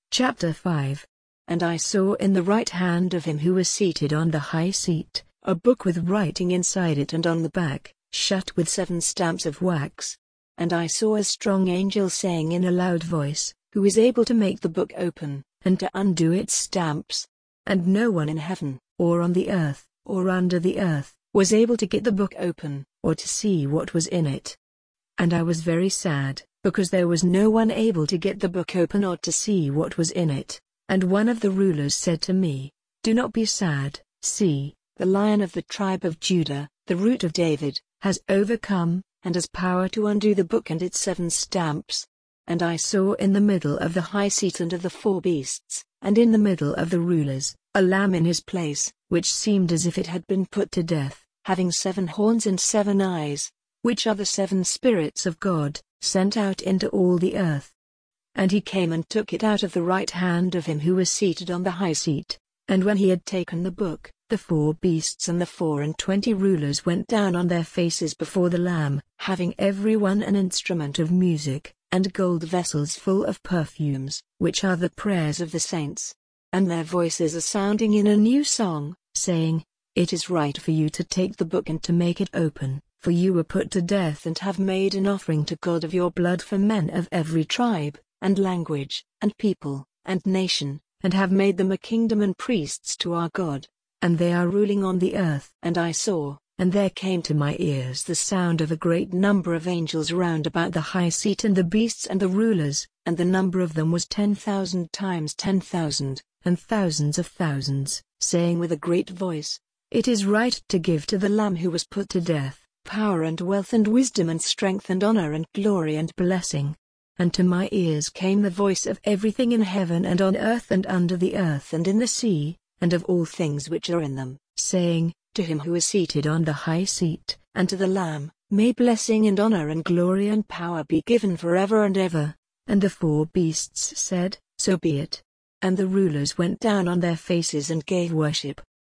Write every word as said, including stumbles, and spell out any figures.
Chapter five. And I saw in the right hand of him who was seated on the high seat, a book with writing inside it and on the back, shut with seven stamps of wax. And I saw a strong angel saying in a loud voice, who is able to make the book open, and to undo its stamps. And no one in heaven, or on the earth, or under the earth, was able to get the book open, or to see what was in it. And I was very sad, because there was no one able to get the book open or to see what was in it. And one of the rulers said to me, "Do not be sad, see, the Lion of the tribe of Judah, the Root of David, has overcome, and has power to undo the book and its seven stamps." And I saw in the middle of the high seat and of the four beasts, and in the middle of the rulers, a lamb in his place, which seemed as if it had been put to death, having seven horns and seven eyes, which are the seven spirits of God, sent out into all the earth. And he came and took it out of the right hand of him who was seated on the high seat. And when he had taken the book, the four beasts and the four and twenty rulers went down on their faces before the Lamb, having every one an instrument of music, and gold vessels full of perfumes, which are the prayers of the saints. And their voices are sounding in a new song, saying, "It is right for you to take the book and to make it open, for you were put to death and have made an offering to God of your blood for men of every tribe, and language, and people, and nation, and have made them a kingdom and priests to our God, and they are ruling on the earth." And I saw, and there came to my ears the sound of a great number of angels round about the high seat and the beasts and the rulers, and the number of them was ten thousand times ten thousand, and thousands of thousands, saying with a great voice, "It is right to give to the Lamb who was put to death, power and wealth and wisdom and strength and honor and glory and blessing." And to my ears came the voice of everything in heaven and on earth and under the earth and in the sea, and of all things which are in them, saying, "To him who is seated on the high seat, and to the Lamb, may blessing and honor and glory and power be given forever and ever." And the four beasts said, "So be it." And the rulers went down on their faces and gave worship,